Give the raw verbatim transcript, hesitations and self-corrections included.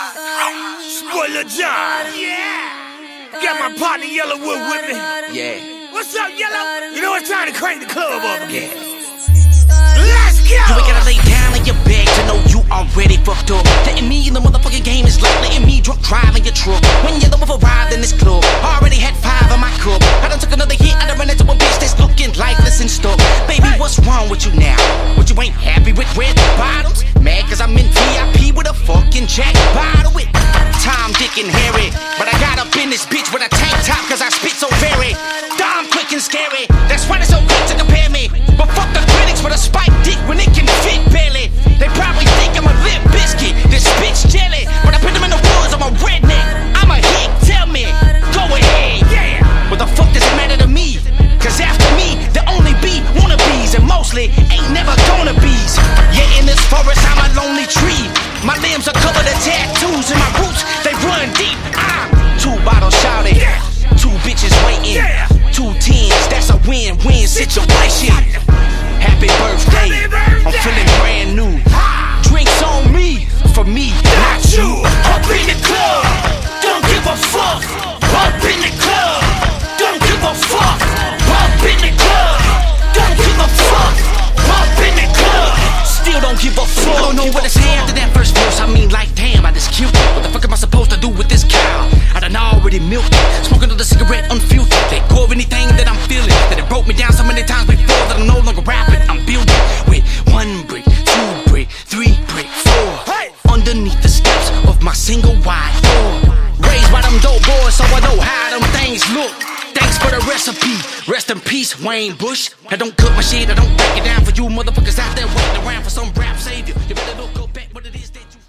Spoiler John. Yeah. Got my partner Yellowwood with me. Yeah. What's up, Yellow? You know it's time to crank the club up again. Let's go. You ain't gotta lay down in your bed to know you already fucked up. Letting me in the motherfucking game is like letting me drunk driving your truck. When Yellow Wolf arrived in this club, already had five in my cup. I done took another hit, I done ran into a bitch that's looking lifeless and stuck. Baby, what's wrong with you now? What, you ain't happy with red bottoms? Mad cause I'm in V I P with a fucking Jack bottle with Tom, Dick, and Harry. But I got up in this bitch with a tank top cause I spit so very dumb, quick, and scary. That's why they're so quick to compare me. But fuck the critics with a spike dick when it can fit barely. They probably think I'm a lip biscuit, this bitch jelly. But I put them in the woods, I'm a redneck. I'm a hick, tell me, go ahead. Yeah. What the fuck does it matter to me? Cause after me, there only be wannabes, and mostly ain't never gonna be's. Yeah, in this forest, I'm a lonely tree. My limbs are covered in tattoos, and my roots, they run deep. I'm two bottles shouting, yeah. Two bitches waiting, yeah. Two tens, that's a win-win situation. Happy birthday, Happy birthday. I'm feeling brand new. Drinks on me, for me, not you. Up in the club, don't give a fuck. Up in the club, don't give a fuck. Up in the club, don't give a fuck. Up in the club, still don't give a fuck. I don't know what to say after that first verse. I mean, like, damn, I just cute. What the fuck am I supposed to do with this cow? I done already milked it, smoking another cigarette unfiltered. Let go of anything that I'm feeling, that it broke me down so many times before that I'm no longer rapping. I'm building with one brick, two brick, three brick, four. Hey. Underneath the steps of my single wide door. Raised by them dope boys, so I know how them things look. Thanks for the recipe. Rest in peace, Wayne Bush. I don't cook my shit, I don't break it down for you motherfuckers out there waiting around for some